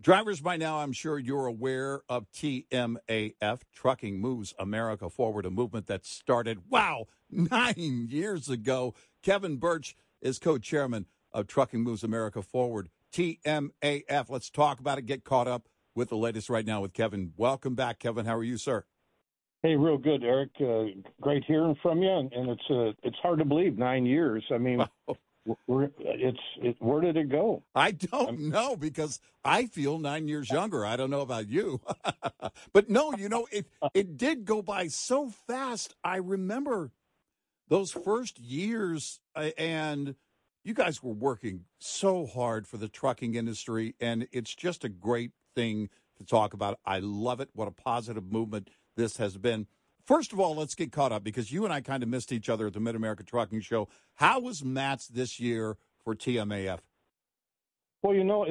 Drivers, by now, I'm sure you're aware of TMAF, Trucking Moves America Forward, a movement that started, 9 years ago. Kevin Birch is co-chairman of Trucking Moves America Forward, TMAF. Let's talk about it, get caught up with the latest right now with Kevin. Welcome back, Kevin. How are you, sir? Hey, real good, Eric. Great hearing from you, and it's hard to believe 9 years. I mean, where did it go? I don't know because I feel 9 years younger. I don't know about you. But no, it did go by so fast. I remember those first years, and you guys were working so hard for the trucking industry, and it's just a great thing to talk about. I love it. What a positive movement this has been. First of all, let's get caught up because you and I kind of missed each other at the Mid-America Trucking Show. How was MATS this year for TMAF? Well,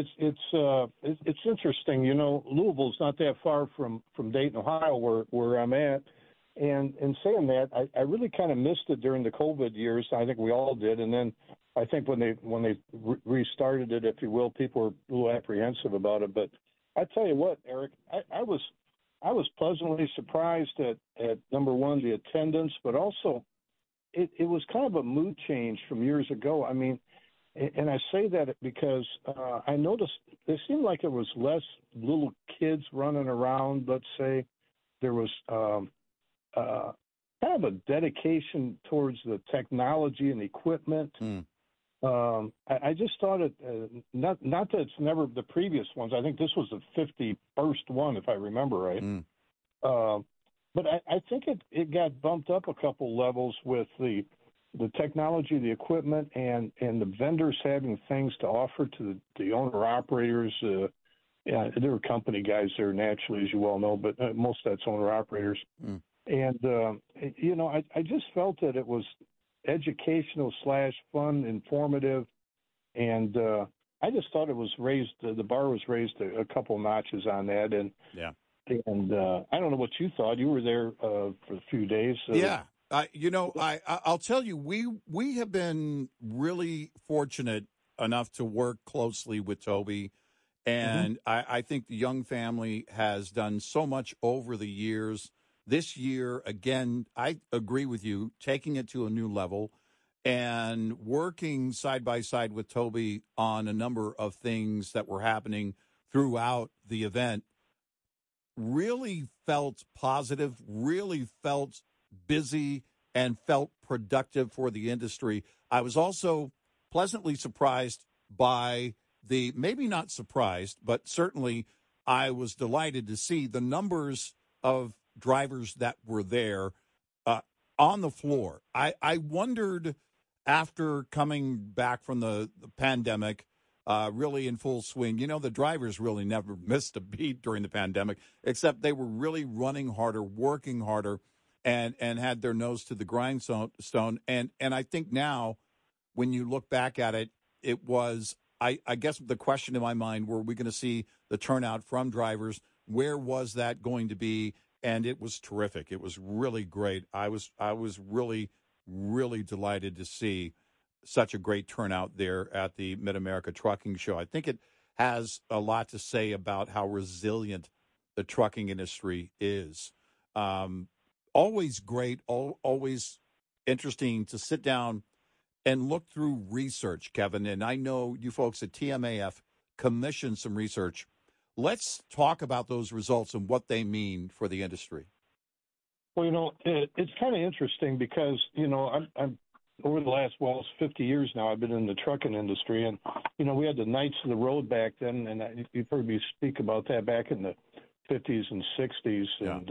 it's interesting. Louisville's not that far from Dayton, Ohio, where I'm at. And in saying that, I really kind of missed it during the COVID years. I think we all did. And then I think when they restarted it, if you will, people were a little apprehensive about it. But I tell you what, Eric, I was pleasantly surprised at number one, the attendance, but also it was kind of a mood change from years ago. I mean, and I say that because I noticed it seemed like there was less little kids running around. Let's say there was kind of a dedication towards the technology and equipment. I just thought it, not that it's never the previous ones. I think this was the 51st one, if I remember right. But I think it got bumped up a couple levels with the technology, the equipment, and the vendors having things to offer to the owner-operators. There were company guys there naturally, as you well know, but most of that's owner-operators. And, I just felt that it was educational / fun, informative, and I just thought it was raised. The bar was raised a couple notches on that, and I don't know what you thought. You were there for a few days. I'll tell you, we have been really fortunate enough to work closely with Toby, and I think the Young family has done so much over the years. This year, again, I agree with you, taking it to a new level and working side by side with Toby on a number of things that were happening throughout the event really felt positive, really felt busy, and felt productive for the industry. I was also pleasantly surprised by maybe not surprised, but certainly I was delighted to see the numbers of drivers that were there on the floor. I wondered, after coming back from the pandemic, really in full swing, the drivers really never missed a beat during the pandemic, except they were really running harder, working harder, and had their nose to the grindstone. And I think now, when you look back at it, it was, I guess the question in my mind, were we going to see the turnout from drivers? Where was that going to be? And it was terrific. It was really great. I was really, really delighted to see such a great turnout there at the Mid-America Trucking Show. I think it has a lot to say about how resilient the trucking industry is. Always great, always interesting to sit down and look through research, Kevin. And I know you folks at TMAF commissioned some research. Let's talk about those results and what they mean for the industry. Well, it's kind of interesting because, I'm over the last, it's 50 years now, I've been in the trucking industry. And, we had the Knights of the Road back then, and you've heard me speak about that back in the 50s and 60s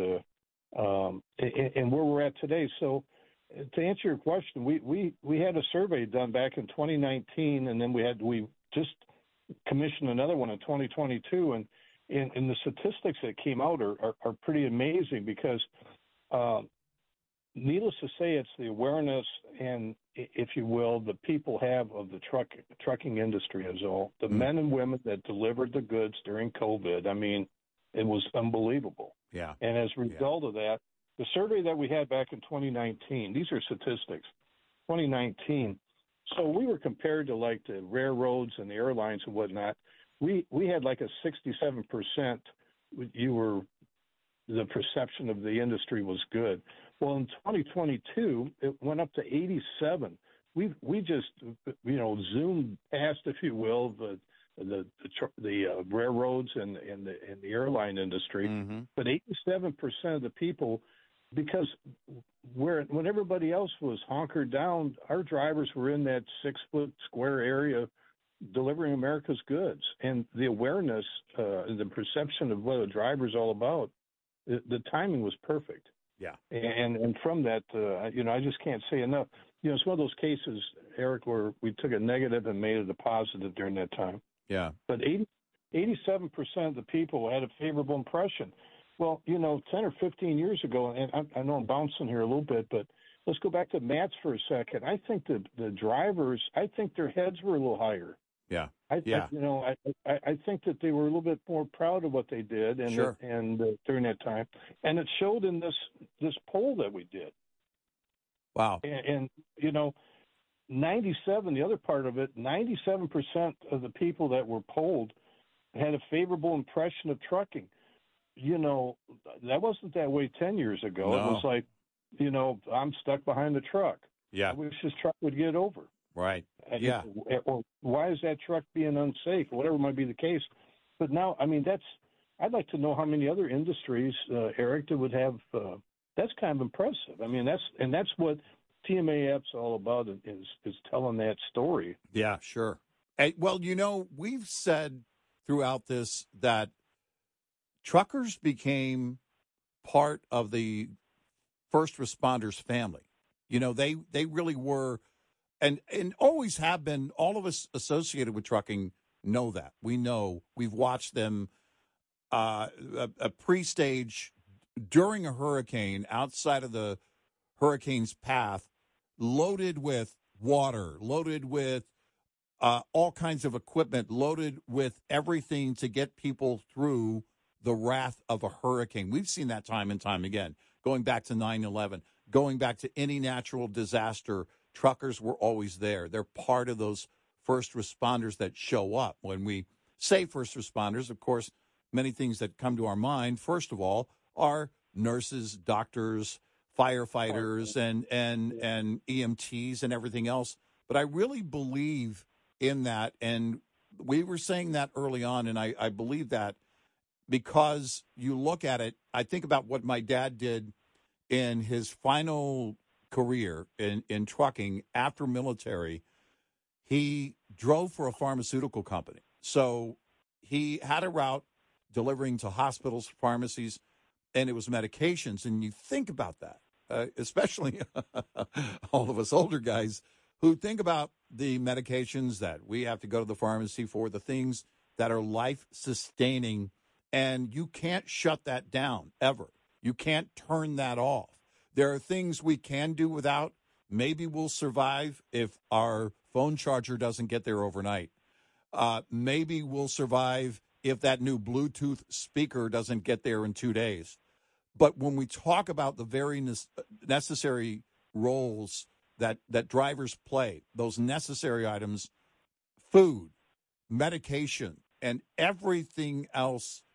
and where we're at today. So to answer your question, we had a survey done back in 2019, and then we just commissioned another one in 2022, and the statistics that came out are pretty amazing because needless to say, it's the awareness and, if you will, the people have of the trucking industry as a whole. The men and women that delivered the goods during COVID, I mean, it was unbelievable. Yeah. And as a result of that, the survey that we had back in 2019, these are statistics, 2019. So we were compared to like the railroads and the airlines and whatnot. we had like a 67%. The perception of the industry was good. Well, in 2022, it went up to 87. We just zoomed past, if you will, the railroads and the airline industry. Mm-hmm. But 87% of the people, because when everybody else was hunkered down, our drivers were in that 6-foot square area delivering America's goods, and the awareness and the perception of what a driver's all about, the timing was perfect. Yeah. And from that, I just can't say enough. It's one of those cases, Eric, where we took a negative and made it a positive during that time. Yeah. But 87% of the people had a favorable impression. Well, 10 or 15 years ago, and I know I'm bouncing here a little bit, but let's go back to Matt's for a second. I think the drivers, I think their heads were a little higher. Yeah. I think that they were a little bit more proud of what they did, and Sure. During that time, and it showed in this poll that we did. Wow. And 97. The other part of it, 97% of the people that were polled had a favorable impression of trucking. That wasn't that way 10 years ago. No. It was like, I'm stuck behind the truck. Yeah. I wish this truck would get over. Right. Yeah. Or why is that truck being unsafe, or whatever might be the case. But now, I'd like to know how many other industries, Eric, that would have. That's kind of impressive. That's what TMAF's all about, is telling that story. Yeah, sure. Well, we've said throughout this that truckers became part of the first responders family. They really were, and always have been. All of us associated with trucking know that. We know. We've watched them a pre-stage during a hurricane outside of the hurricane's path, loaded with water, loaded with all kinds of equipment, loaded with everything to get people through the wrath of a hurricane. We've seen that time and time again, going back to 9/11, going back to any natural disaster. Truckers were always there. They're part of those first responders that show up. When we say first responders, of course, many things that come to our mind, first of all, are nurses, doctors, firefighters, and EMTs and everything else. But I really believe in that, and we were saying that early on, and I believe that because you look at it, I think about what my dad did in his final career in trucking after military. He drove for a pharmaceutical company. So he had a route delivering to hospitals, pharmacies, and it was medications. And you think about that, especially all of us older guys who think about the medications that we have to go to the pharmacy for, the things that are life-sustaining, and you can't shut that down, ever. You can't turn that off. There are things we can do without. Maybe we'll survive if our phone charger doesn't get there overnight. Maybe we'll survive if that new Bluetooth speaker doesn't get there in 2 days. But when we talk about the very necessary roles that drivers play, those necessary items, food, medication, and everything else,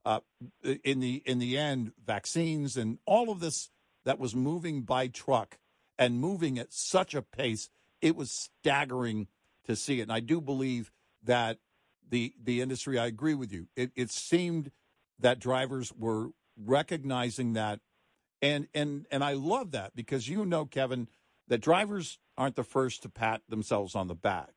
in the end, vaccines and all of this that was moving by truck and moving at such a pace, it was staggering to see it. And I do believe that the industry, I agree with you, it seemed that drivers were recognizing that. And I love that because Kevin, that drivers aren't the first to pat themselves on the back.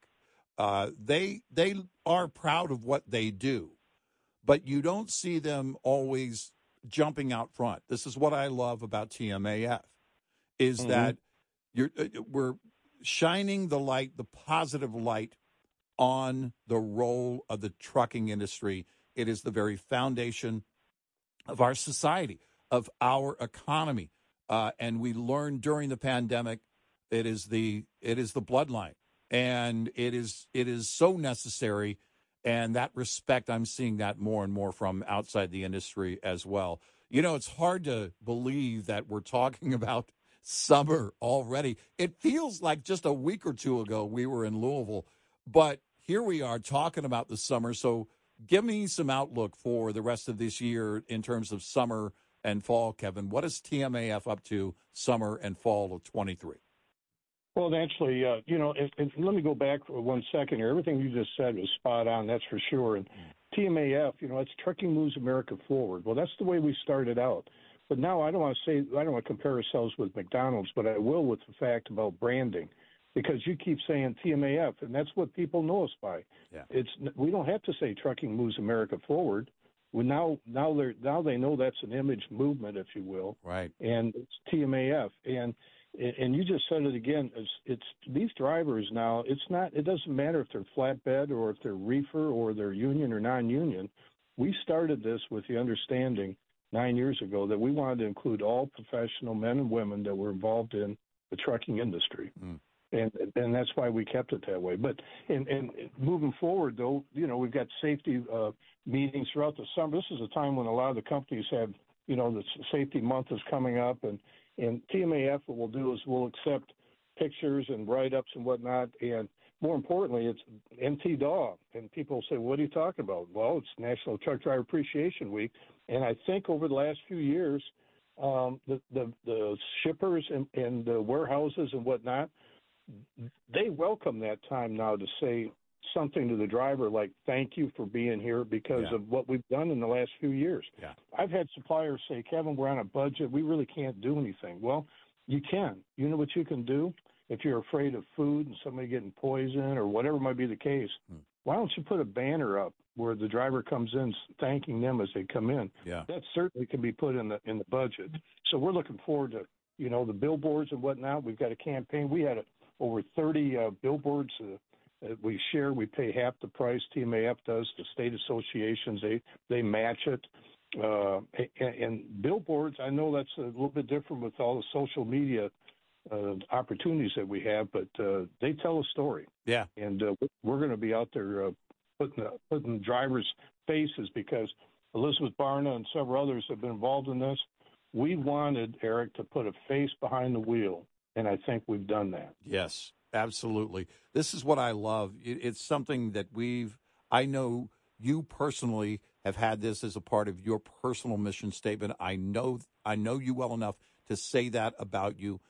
They are proud of what they do, but you don't see them always jumping out front. This is what I love about TMAF, is that we're shining the light, the positive light, on the role of the trucking industry. It is the very foundation of our society, of our economy. And we learned during the pandemic, it is the bloodline, and it is so necessary. And that respect, I'm seeing that more and more from outside the industry as well. It's hard to believe that we're talking about summer already. It feels like just a week or two ago we were in Louisville, but here we are talking about the summer. So Give me some outlook for the rest of this year in terms of summer and fall, Kevin. What is TMAF up to summer and fall of 23? Well, actually, and let me go back for 1 second here. Everything you just said was spot on, that's for sure. And TMAF, it's Trucking Moves America Forward. Well, that's the way we started out. But now I don't want to compare ourselves with McDonald's, but I will with the fact about branding, because you keep saying TMAF, and that's what people know us by. Yeah. We don't have to say Trucking Moves America Forward. Now they know that's an image movement, if you will. Right. And it's TMAF. And you just said it again. It's these drivers now. It doesn't matter if they're flatbed or if they're reefer or they're union or non-union. We started this with the understanding 9 years ago that we wanted to include all professional men and women that were involved in the trucking industry. And that's why we kept it that way. But and moving forward, though, we've got safety meetings throughout the summer. This is a time when a lot of the companies have, the safety month is coming up, and TMAF, what we'll do is we'll accept pictures and write-ups and whatnot, and more importantly, it's NT-DAW. And people say, what are you talking about? Well, it's National Truck Driver Appreciation Week, and I think over the last few years, the shippers and the warehouses and whatnot, they welcome that time now to say something to the driver like, thank you for being here because of what we've done in the last few years. Yeah. I've had suppliers say, Kevin, we're on a budget. We really can't do anything. Well, you can. You know what you can do? If you're afraid of food and somebody getting poisoned or whatever might be the case, why don't you put a banner up where the driver comes in thanking them as they come in? Yeah. That certainly can be put in the budget. So we're looking forward to, the billboards and whatnot. We've got a campaign. We had over 30 billboards we share. We pay half the price. TMAF does. The state associations, they match it. And billboards, I know that's a little bit different with all the social media opportunities that we have, but they tell a story. Yeah. And we're going to be out there putting drivers' faces, because Elizabeth Barna and several others have been involved in this. We wanted, Eric, to put a face behind the wheel, and I think we've done that. Yes, absolutely. This is what I love. It's something that I know you personally have had this as a part of your personal mission statement. I know you well enough to say that about you.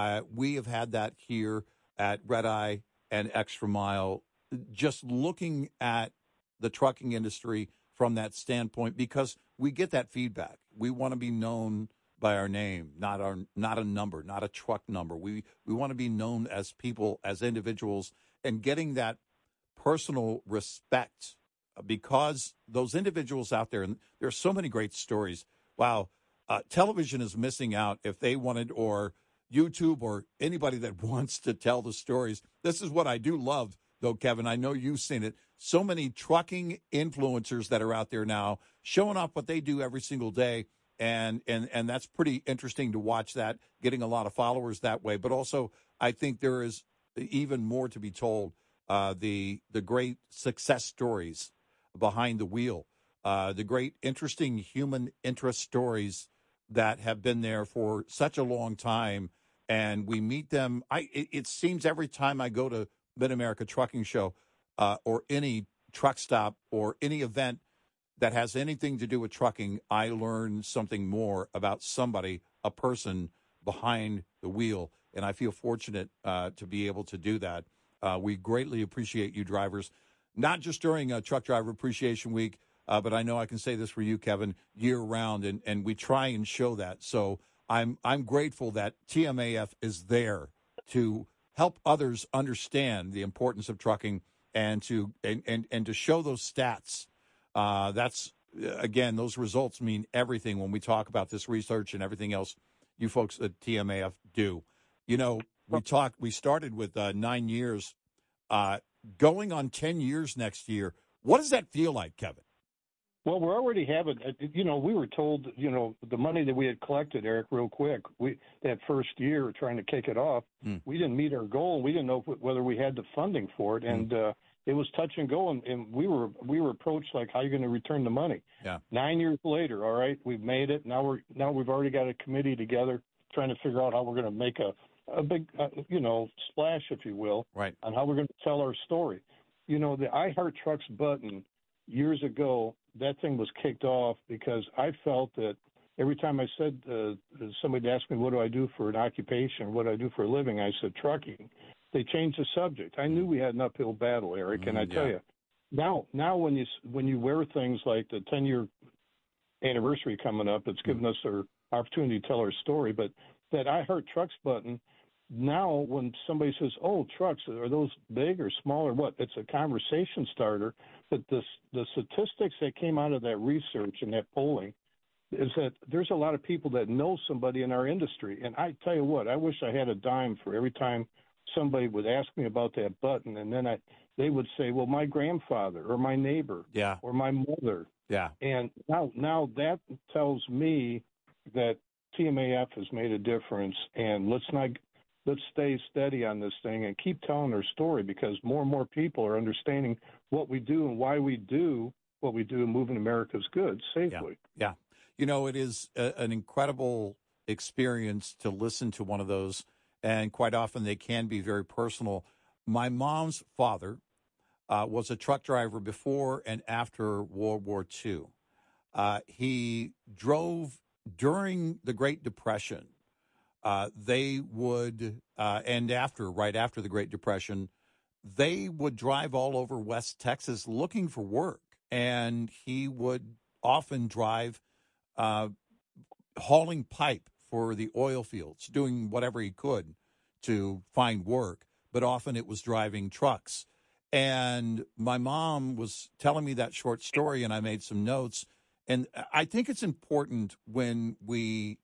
We have had that here at Red Eye and Extra Mile, just looking at the trucking industry from that standpoint, because we get that feedback. We want to be known by our name, not a number, not a truck number. We want to be known as people, as individuals, and getting that personal respect, because those individuals out there, and there are so many great stories. Wow, television is missing out if they wanted, or YouTube, or anybody that wants to tell the stories. This is what I do love, though, Kevin. I know you've seen it. So many trucking influencers that are out there now showing off what they do every single day. And that's pretty interesting to watch that, getting a lot of followers that way. But also, I think there is even more to be told, the great success stories behind the wheel, the great, interesting human interest stories that have been there for such a long time. And we meet them. It seems every time I go to Mid-America Trucking Show or any truck stop or any event that has anything to do with trucking, I learn something more about somebody, a person behind the wheel. And I feel fortunate to be able to do that. We greatly appreciate you drivers, not just during Truck Driver Appreciation Week, but I know I can say this for you, Kevin, year round, and we try and show that. So I'm grateful that TMAF is there to help others understand the importance of trucking and to show those stats. That's, again, those results mean everything when we talk about this research and everything else you folks at TMAF do. We started with 9 years, going on 10 years next year. What does that feel like, Kevin? Well, we're already having, we were told, the money that we had collected, Eric, real quick, that first year trying to kick it off, we didn't meet our goal. We didn't know whether we had the funding for it. And it was touch and go. And we were approached like, how are you going to return the money? Yeah. 9 years later, all right, we've made it. Now we've already got a committee together trying to figure out how we're going to make a big, splash, if you will, right, on how we're going to tell our story. The I Heart Trucks button years ago, that thing was kicked off because I felt that every time I said somebody asked me, what do I do for an occupation? What do I do for a living? I said, trucking. They changed the subject. I knew we had an uphill battle, Eric, and I tell you, now when you wear things like the 10-year anniversary coming up, it's given us our opportunity to tell our story, but that I Heart Trucks button, now when somebody says, oh, trucks, are those big or small or what? It's a conversation starter. But the statistics that came out of that research and that polling is that there's a lot of people that know somebody in our industry. And I tell you what, I wish I had a dime for every time somebody would ask me about that button, and then they would say, well, my grandfather or my neighbor or my mother. Yeah. And now that tells me that TMAF has made a difference, and let's stay steady on this thing and keep telling our story, because more and more people are understanding what we do and why we do what we do in moving America's goods safely. Yeah. You know, it is an incredible experience to listen to one of those, and quite often they can be very personal. My mom's father was a truck driver before and after World War II. He drove during the Great Depression. They would, right after the Great Depression, they would drive all over West Texas looking for work. And he would often drive hauling pipe for the oil fields, doing whatever he could to find work. But often it was driving trucks. And my mom was telling me that short story, and I made some notes. And I think it's important when we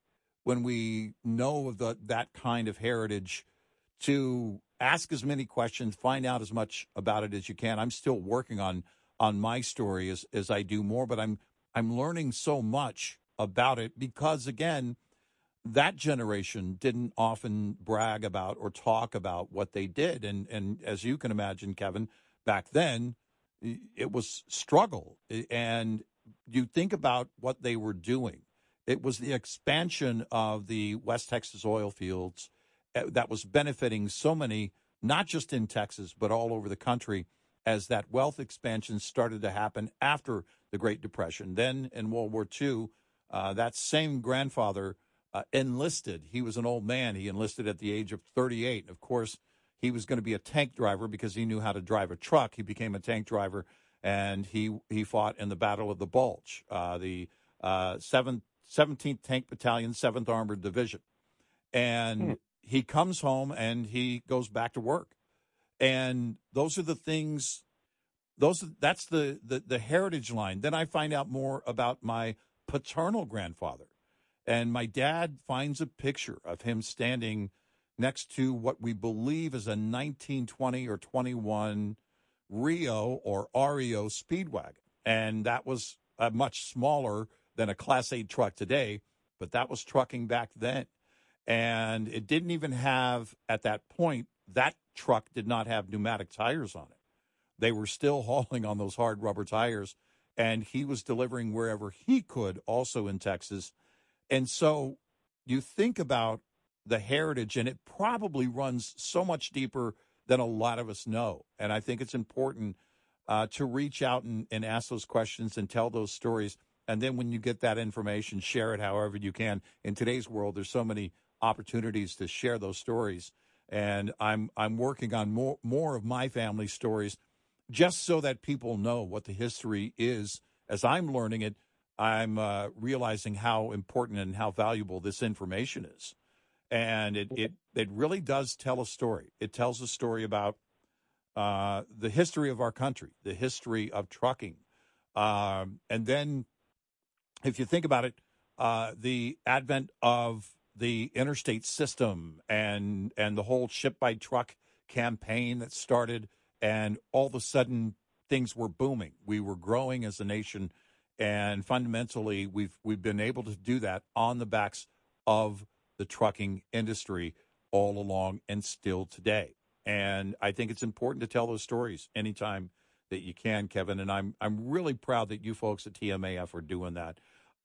know of that kind of heritage to ask as many questions, find out as much about it as you can. I'm still working on my story as I do more, but I'm learning so much about it because, again, that generation didn't often brag about or talk about what they did. And as you can imagine, Kevin, back then, it was struggle. And you think about what they were doing. It was the expansion of the West Texas oil fields that was benefiting so many, not just in Texas, but all over the country, as that wealth expansion started to happen after the Great Depression. Then in World War II, that same grandfather enlisted. He was an old man. He enlisted at the age of 38. Of course, he was going to be a tank driver because he knew how to drive a truck. He became a tank driver, and he fought in the Battle of the Bulge, the 17th Tank Battalion, 7th Armored Division. And he comes home, and he goes back to work. And those are the things, that's the heritage line. Then I find out more about my paternal grandfather. And my dad finds a picture of him standing next to what we believe is a 1920 or 21 Rio or REO Speedwagon. And that was much smaller than a Class 8 truck today, but that was trucking back then. And it didn't even have, at that point, that truck did not have pneumatic tires on it. They were still hauling on those hard rubber tires, and he was delivering wherever he could, also in Texas. And so you think about the heritage, and it probably runs so much deeper than a lot of us know. And I think it's important to reach out and ask those questions and tell those stories. And then when you get that information, share it however you can. In today's world, there's so many opportunities to share those stories. And I'm working on more of my family stories just so that people know what the history is. As I'm learning it, I'm realizing how important and how valuable this information is. And it really does tell a story. It tells a story about the history of our country, the history of trucking. And then if you think about it, the advent of the interstate system and the whole ship by truck campaign that started, and all of a sudden things were booming. We were growing as a nation, and fundamentally we've been able to do that on the backs of the trucking industry all along and still today. And I think it's important to tell those stories anytime that you can, Kevin. And I'm really proud that you folks at TMAF are doing that.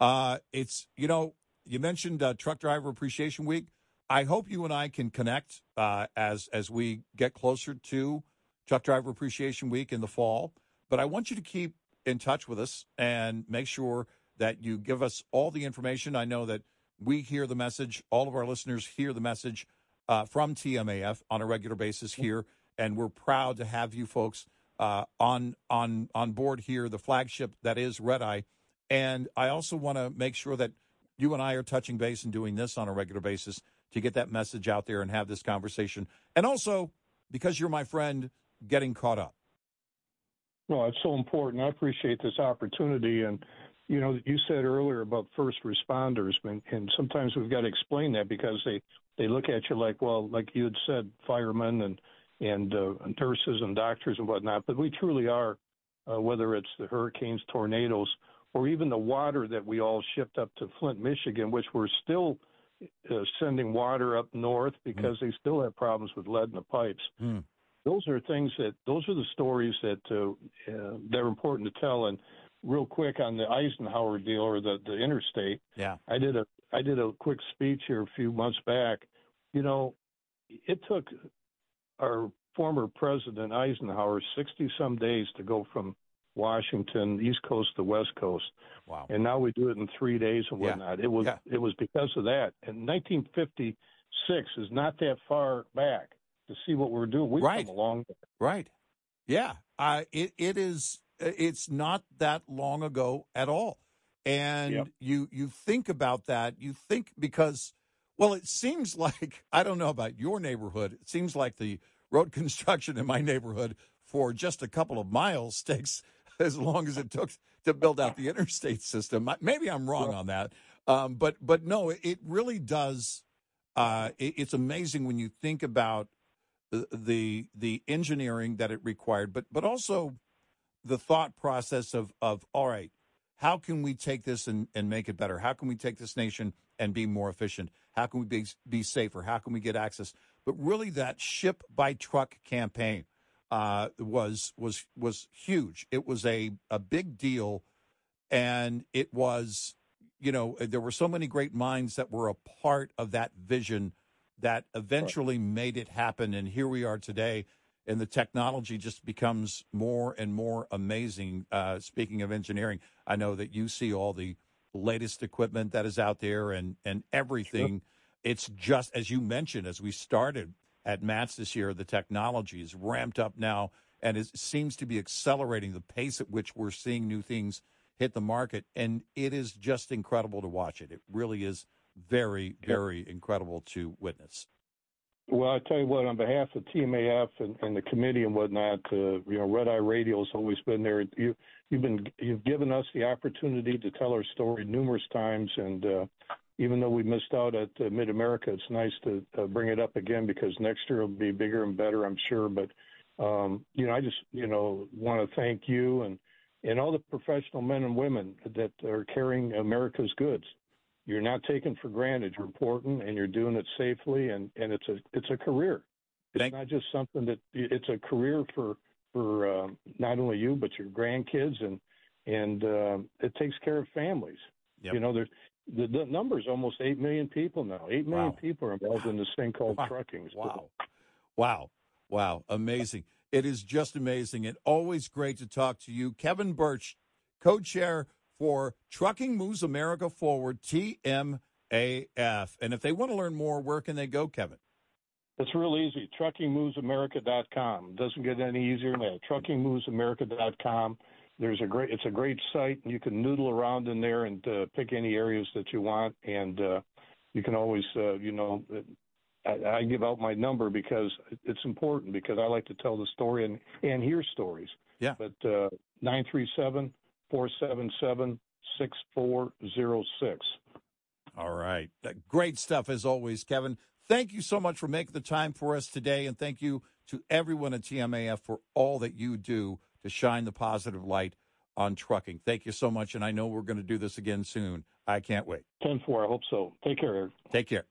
You mentioned Truck Driver Appreciation Week. I hope you and I can connect as we get closer to Truck Driver Appreciation Week in the fall. But I want you to keep in touch with us and make sure that you give us all the information. I know that we hear the message. All of our listeners hear the message from TMAF on a regular basis here, and we're proud to have you folks on board here, the flagship that is Red Eye. And I also want to make sure that you and I are touching base and doing this on a regular basis to get that message out there and have this conversation. And also, because you're my friend, getting caught up. No, it's so important. I appreciate this opportunity. And, you know, you said earlier about first responders, and sometimes we've got to explain that because they look at you like, well, like you had said, firemen and nurses and doctors and whatnot. But we truly are, whether it's the hurricanes, tornadoes, or even the water that we all shipped up to Flint, Michigan, which we're still sending water up north because they still have problems with lead in the pipes. Those are the stories that they're important to tell. And real quick on the Eisenhower deal or the interstate, I did a quick speech here a few months back. You know, it took our former president Eisenhower 60-some days to go from Washington, East Coast to West Coast. Wow. And now we do it in 3 days and whatnot. It was because of that. And 1956 is not that far back to see what we're doing. We've come along. Right. Yeah. It's not that long ago at all. And you think about that. You think because, well, it seems like, I don't know about your neighborhood, it seems like the road construction in my neighborhood for just a couple of miles takes as long as it took to build out the interstate system. Maybe I'm wrong on that. But no, it really does. It's amazing when you think about the engineering that it required, but also the thought process of all right, how can we take this and make it better? How can we take this nation and be more efficient? How can we be safer? How can we get access? But really, that ship by truck campaign was huge. It was a big deal, and it was, you know, there were so many great minds that were a part of that vision that eventually made it happen. And here we are today, and the technology just becomes more and more amazing. Speaking of engineering, I know that you see all the latest equipment that is out there and everything. Sure. It's just, as you mentioned, as we started at MATS this year, the technology is ramped up now, and it seems to be accelerating the pace at which we're seeing new things hit the market. And it is just incredible to watch it. It really is very, very incredible to witness. Well, I tell you what, on behalf of TMAF and the committee and whatnot, you know, Red Eye Radio has always been there. You've given us the opportunity to tell our story numerous times, and even though we missed out at Mid America, it's nice to bring it up again because next year will be bigger and better, I'm sure. But you know, I just want to thank you and all the professional men and women that are carrying America's goods. You're not taken for granted. You're important, and you're doing it safely, and it's a career. It's not just something that it's a career for not only you but your grandkids, and it takes care of families. Yep. You know, the number is almost 8 million people now. 8 million people are involved in this thing called trucking. Wow! Amazing! It is just amazing, and always great to talk to you, Kevin Birch, co-chair for Trucking Moves America Forward, TMAF. And if they want to learn more, where can they go, Kevin? It's real easy, truckingmovesamerica.com. It doesn't get any easier than that. truckingmovesamerica.com. It's a great site, and you can noodle around in there and pick any areas that you want. And you can always, I give out my number because it's important, because I like to tell the story and hear stories. Yeah. But 937-477-6406. All right. Great stuff as always, Kevin. Thank you so much for making the time for us today, and thank you to everyone at TMAF for all that you do to shine the positive light on trucking. Thank you so much, and I know we're going to do this again soon. I can't wait. 10-4, I hope so. Take care, Eric. Take care.